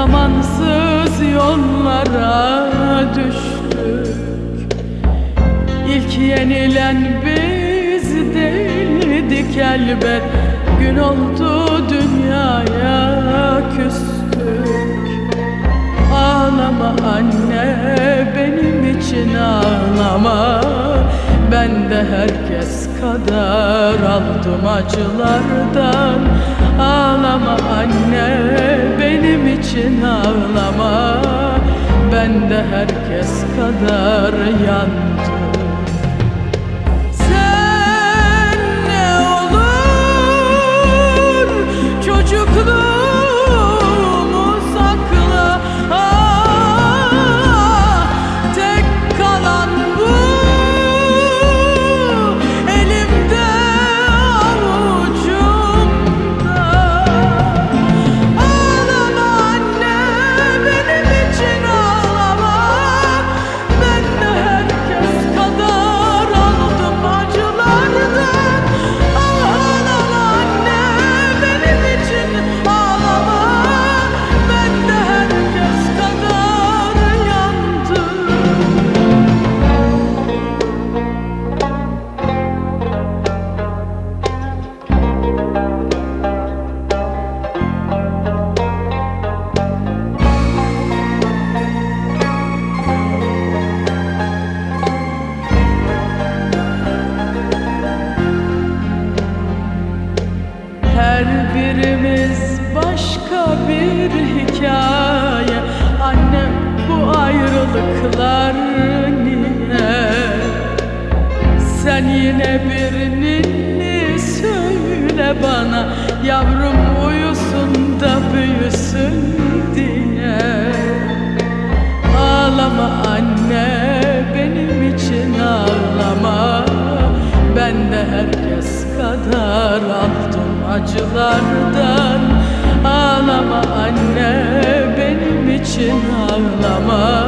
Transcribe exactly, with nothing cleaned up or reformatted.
Zamansız yollara düştük. İlk yenilen biz değildik elbet. Gün oldu dünyaya küstük. Ağlama anne, benim için ağlama. Ben de herkes kadar aldım acılardan. Ağlama anne, benim için ağlama. Ben de herkes kadar yandım. Sen ne olur çocukluğumu sakla. Ah, tek kalan bu elimde avucumda. Ağlama anne, benim için ağlama. Ben de herkes kadar aldım acılardan. Ağlama anne, benim için ağlama. Ben de herkes kadar yandım. Her birimiz başka bir hikaye. Annem, bu ayrılıklar niye? Sen yine bir ninni söyle bana, yavrum uyusun da büyüsün diye. Ağlama anne, benim için ağlama. Ben de herkes kadar aldım acılardan. Ağlama anne, benim için ağlama.